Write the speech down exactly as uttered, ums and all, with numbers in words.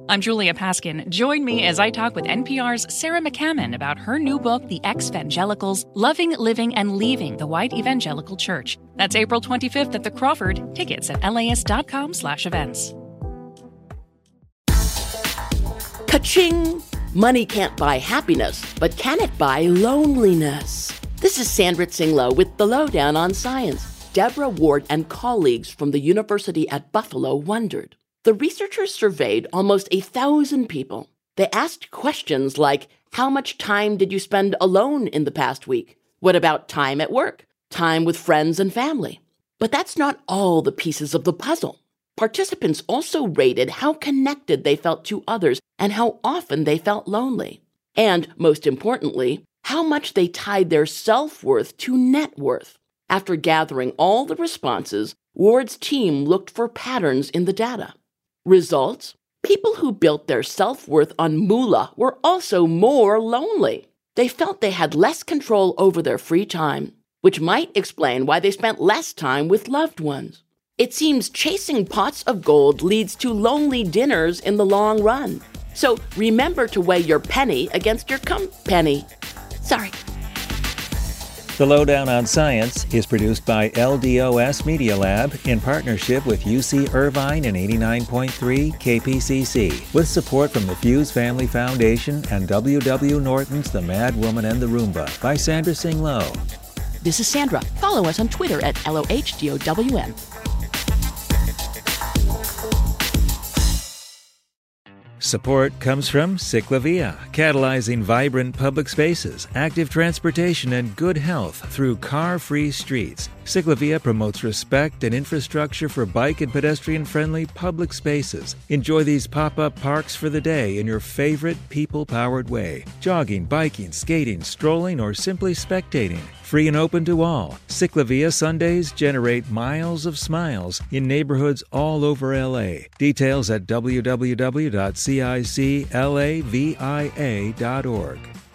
I'm Julia Paskin. Join me as I talk with N P R's Sarah McCammon about her new book, The Ex-Vangelicals, Loving, Living, and Leaving the White Evangelical Church. That's April twenty-fifth at the Crawford. Tickets at las.com slash events. Ka-ching! Money can't buy happiness, but can it buy loneliness? This is Sandra Tsing-Loh with The Lowdown on Science. Deborah Ward and colleagues from the University at Buffalo wondered. The researchers surveyed almost a thousand people. They asked questions like, how much time did you spend alone in the past week? What about time at work? Time with friends and family? But that's not all the pieces of the puzzle. Participants also rated how connected they felt to others and how often they felt lonely. And, most importantly, how much they tied their self-worth to net worth. After gathering all the responses, Ward's team looked for patterns in the data. Results? People who built their self-worth on moolah were also more lonely. They felt they had less control over their free time, which might explain why they spent less time with loved ones. It seems chasing pots of gold leads to lonely dinners in the long run. So remember to weigh your penny against your company. Sorry. The Lowdown on Science is produced by L D O S Media Lab in partnership with U C Irvine and eighty-nine point three K P C C, with support from the Fuse Family Foundation and W W Norton's The Mad Woman and the Roomba by Sandra Tsing-Loh. This is Sandra. Follow us on Twitter at L O H D O W N. Support comes from Ciclavia, catalyzing vibrant public spaces, active transportation, and good health through car-free streets. Ciclavia promotes respect and infrastructure for bike and pedestrian-friendly public spaces. Enjoy these pop-up parks for the day in your favorite people-powered way. Jogging, biking, skating, strolling, or simply spectating. Free and open to all. Ciclavia Sundays generate miles of smiles in neighborhoods all over L A. Details at w w w dot ciclavia dot org.